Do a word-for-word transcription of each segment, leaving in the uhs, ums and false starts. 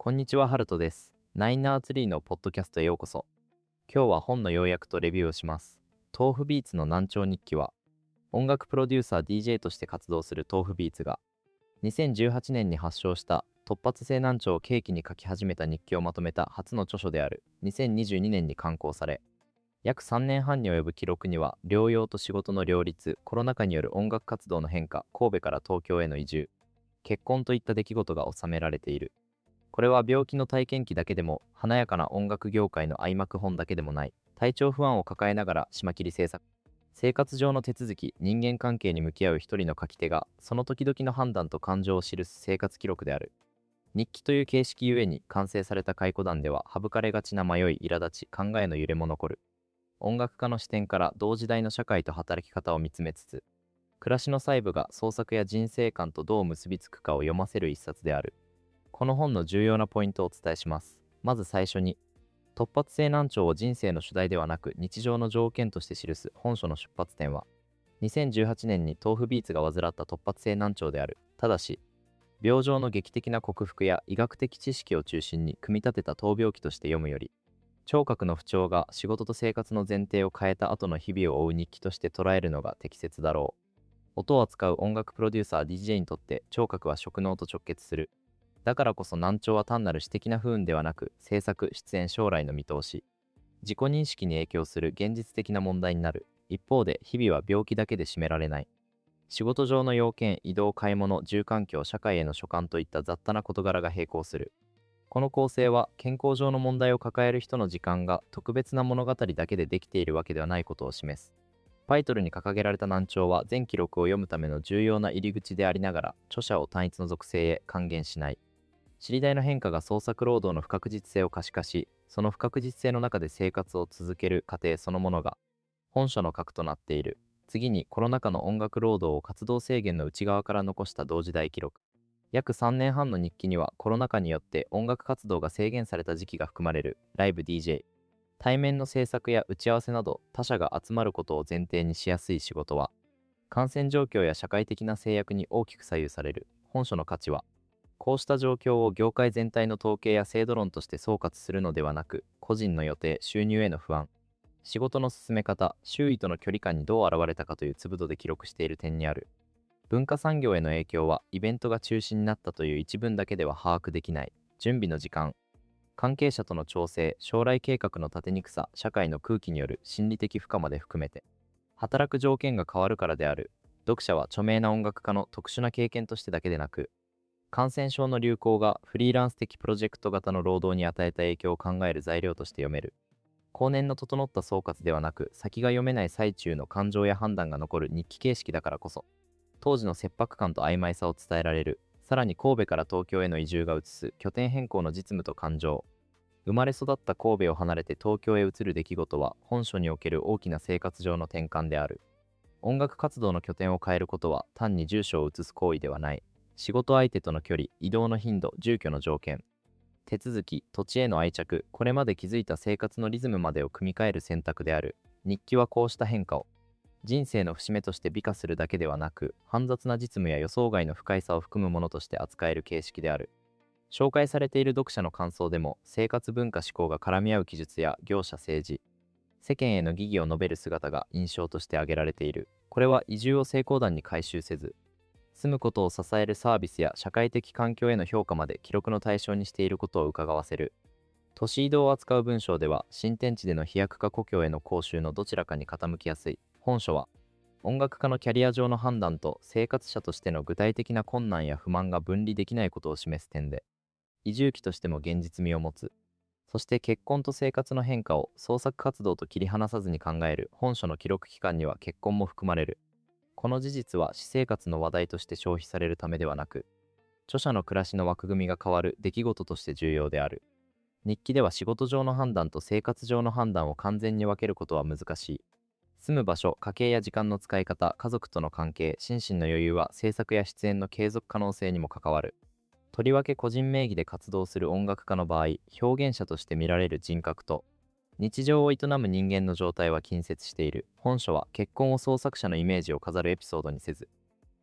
こんにちは、ハルトです。ナインアーツリーのポッドキャストへようこそ。今日は本の要約とレビューをします。豆腐ビーツの難聴日記は、音楽プロデューサー ディージェー として活動する豆腐ビーツが、にせんじゅうはちねんに発症した突発性難聴を契機に書き始めた日記をまとめた初の著書であるにせんにじゅうにねんに刊行され、約さんねんはんに及ぶ記録には、療養と仕事の両立、コロナ禍による音楽活動の変化、神戸から東京への移住、結婚といった出来事が収められている。これは病気の体験記だけでも、華やかな音楽業界の相幕本だけでもない、体調不安を抱えながら島切り制作。生活上の手続き、人間関係に向き合う一人の書き手が、その時々の判断と感情を記す生活記録である。日記という形式ゆえに完成された回顧談では、省かれがちな迷い、苛立ち、考えの揺れも残る。音楽家の視点から同時代の社会と働き方を見つめつつ、暮らしの細部が創作や人生観とどう結びつくかを読ませる一冊である。この本の重要なポイントをお伝えします。まず最初に、突発性難聴を人生の主題ではなく日常の条件として記す本書の出発点は、にせんじゅうはちねんに豆腐ビーツが患った突発性難聴である。ただし、病状の劇的な克服や医学的知識を中心に組み立てた闘病記として読むより、聴覚の不調が仕事と生活の前提を変えた後の日々を追う日記として捉えるのが適切だろう。音を扱う音楽プロデューサー ディージェー にとって聴覚は職能と直結する。だからこそ難聴は単なる私的な不運ではなく、制作、出演、将来の見通し、自己認識に影響する現実的な問題になる。一方で、日々は病気だけで占められない。仕事上の要件、移動、買い物、住環境、社会への所感といった雑多な事柄が並行する。この構成は、健康上の問題を抱える人の時間が特別な物語だけでできているわけではないことを示す。タイトルに掲げられた難聴は、全記録を読むための重要な入り口でありながら、著者を単一の属性へ還元しない。知り大の変化が創作労働の不確実性を可視化し、その不確実性の中で生活を続ける過程そのものが本書の核となっている。次に、コロナ禍の音楽労働を活動制限の内側から残した同時代記録。約さんねんはんの日記には、コロナ禍によって音楽活動が制限された時期が含まれる。ライブ ディージェー、対面の制作や打ち合わせなど他者が集まることを前提にしやすい仕事は、感染状況や社会的な制約に大きく左右される。本書の価値は、こうした状況を業界全体の統計や制度論として総括するのではなく、個人の予定、収入への不安、仕事の進め方、周囲との距離感にどう現れたかという粒度で記録している点にある。文化産業への影響は、イベントが中止になったという一文だけでは把握できない。準備の時間、関係者との調整、将来計画の立てにくさ、社会の空気による心理的負荷まで含めて、働く条件が変わるからである。読者は著名な音楽家の特殊な経験としてだけでなく、感染症の流行がフリーランス的プロジェクト型の労働に与えた影響を考える材料として読める。後年の整った総括ではなく、先が読めない最中の感情や判断が残る日記形式だからこそ、当時の切迫感と曖昧さを伝えられる。さらに神戸から東京への移住が移す拠点変更の実務と感情、生まれ育った神戸を離れて東京へ移る出来事は、本書における大きな生活上の転換である。音楽活動の拠点を変えることは単に住所を移す行為ではない。仕事相手との距離、移動の頻度、住居の条件、手続き、土地への愛着、これまで築いた生活のリズムまでを組み替える選択である。日記はこうした変化を人生の節目として美化するだけではなく、煩雑な実務や予想外の不快さを含むものとして扱える形式である。紹介されている読者の感想でも、生活文化思考が絡み合う記述や業者政治、世間への疑義を述べる姿が印象として挙げられている。これは移住を成功談に回収せず、住むことを支えるサービスや社会的環境への評価まで記録の対象にしていることを伺わせる。都市移動を扱う文章では、新天地での飛躍か故郷への講習のどちらかに傾きやすい。本書は、音楽家のキャリア上の判断と生活者としての具体的な困難や不満が分離できないことを示す点で、移住期としても現実味を持つ。そして結婚と生活の変化を創作活動と切り離さずに考える本書の記録期間には結婚も含まれる。この事実は私生活の話題として消費されるためではなく、著者の暮らしの枠組みが変わる出来事として重要である。日記では仕事上の判断と生活上の判断を完全に分けることは難しい。住む場所、家計や時間の使い方、家族との関係、心身の余裕は制作や出演の継続可能性にも関わる。とりわけ個人名義で活動する音楽家の場合、表現者として見られる人格と日常を営む人間の状態は近接している。本書は結婚を創作者のイメージを飾るエピソードにせず、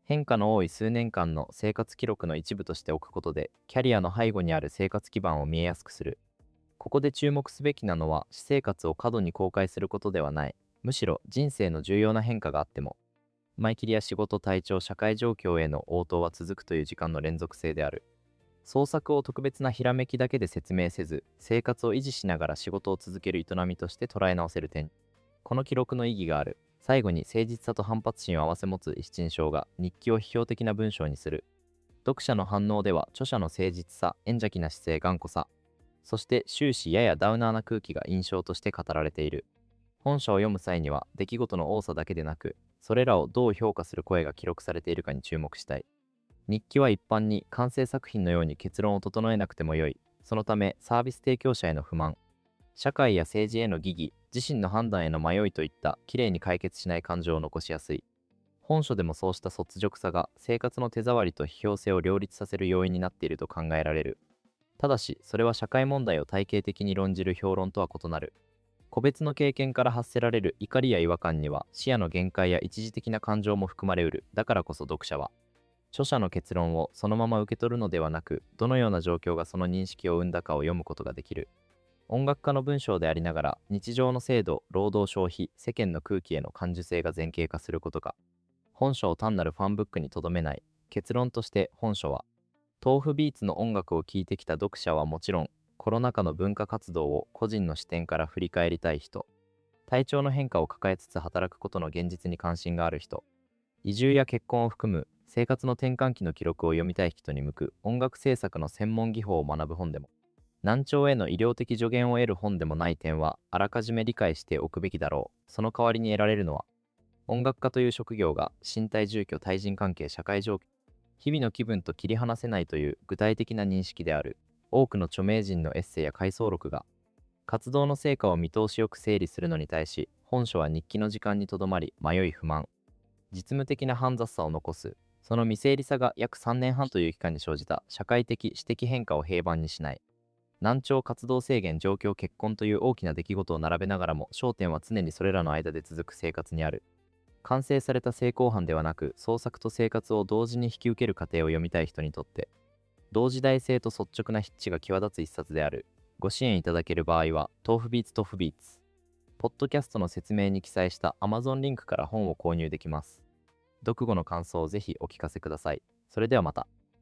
変化の多い数年間の生活記録の一部として置くことで、キャリアの背後にある生活基盤を見えやすくする。ここで注目すべきなのは、私生活を過度に公開することではない。むしろ人生の重要な変化があっても、前切りや仕事、体調、社会状況への応答は続くという時間の連続性である。創作を特別なひらめきだけで説明せず、生活を維持しながら仕事を続ける営みとして捉え直せる点。この記録の意義がある。最後に誠実さと反発心を併せ持つ一陳章が日記を批評的な文章にする。読者の反応では著者の誠実さ、円邪気な姿勢、頑固さ、そして終始ややダウナーな空気が印象として語られている。本書を読む際には出来事の多さだけでなく、それらをどう評価する声が記録されているかに注目したい。日記は一般に完成作品のように結論を整えなくてもよい。そのためサービス提供者への不満、社会や政治への疑義、自身の判断への迷いといったきれいに解決しない感情を残しやすい。本書でもそうした率直さが生活の手触りと批評性を両立させる要因になっていると考えられる。ただし、それは社会問題を体系的に論じる評論とは異なる。個別の経験から発せられる怒りや違和感には視野の限界や一時的な感情も含まれうる。だからこそ読者は、著者の結論をそのまま受け取るのではなく、どのような状況がその認識を生んだかを読むことができる。音楽家の文章でありながら、日常の制度、労働消費、世間の空気への感受性が前傾化することか。本書を単なるファンブックにとどめない。結論として本書は、豆腐ビーツの音楽を聴いてきた読者はもちろん、コロナ禍の文化活動を個人の視点から振り返りたい人、体調の変化を抱えつつ働くことの現実に関心がある人、移住や結婚を含む生活の転換期の記録を読みたい人に向く音楽制作の専門技法を学ぶ本でも、難聴への医療的助言を得る本でもない点はあらかじめ理解しておくべきだろう。その代わりに得られるのは、音楽家という職業が身体住居、対人関係、社会状況、日々の気分と切り離せないという具体的な認識である。多くの著名人のエッセイや回想録が活動の成果を見通しよく整理するのに対し、本書は日記の時間にとどまり、迷い不満、実務的な煩雑さを残す。その未整理さが約さんねんはんという期間に生じた社会的私的変化を平板にしない。難聴、活動制限、状況、結婚という大きな出来事を並べながらも、焦点は常にそれらの間で続く生活にある。完成された成功犯ではなく、創作と生活を同時に引き受ける過程を読みたい人にとって、同時代性と率直な筆致が際立つ一冊である。ご支援いただける場合は、豆腐ビーツ豆腐ビーツ。ポッドキャストの説明に記載した Amazon リンクから本を購入できます。読後の感想をぜひお聞かせください。それではまた。